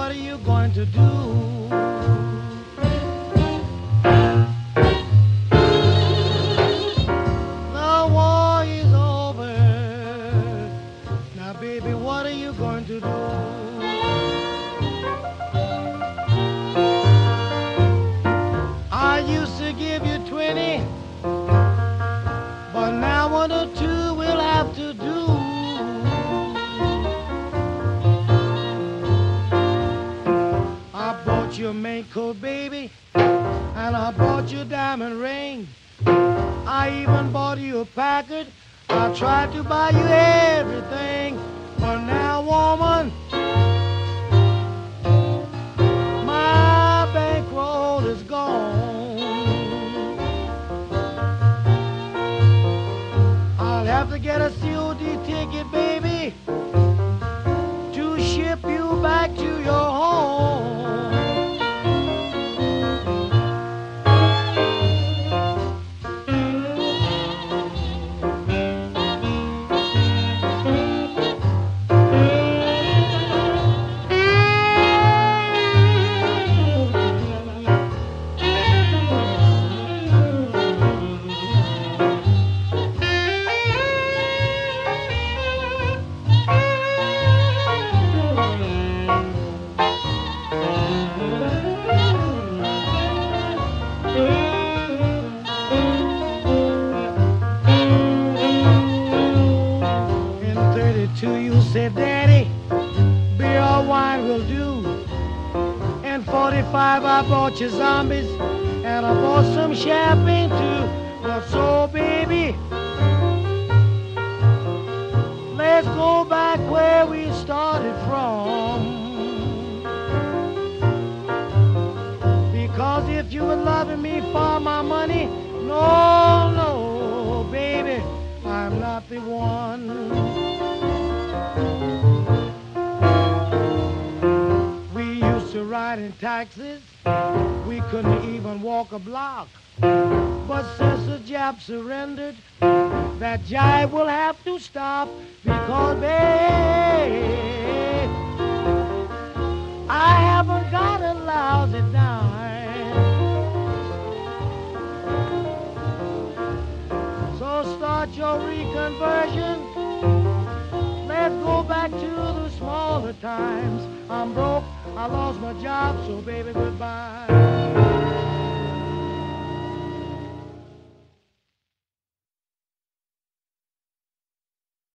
what are you going to do? The war is over. Now, baby, what are you going to do? I used to give you 20, but now 1 or 2 will have to do. I bought you a mink coat, baby, and I bought you a diamond ring. I even bought you a Packard. I tried to buy you everything, but now, woman, my bankroll is gone. I'll have to get a COD ticket, baby, to ship you back to your home. You said, Daddy, beer or wine will do. In 45 I bought you zombies, and I bought some champagne too. But so, baby, let's go back where we started from. Because if you were loving me for my money, no, no, baby, I'm not the one. We used to ride in taxis, we couldn't even walk a block. But since the Jap surrendered, that jive will have to stop. Because, babe, I haven't got a lousy dime. So start your reconversion. Let's go back to the smaller times. I'm broke, I lost my job, so baby, goodbye.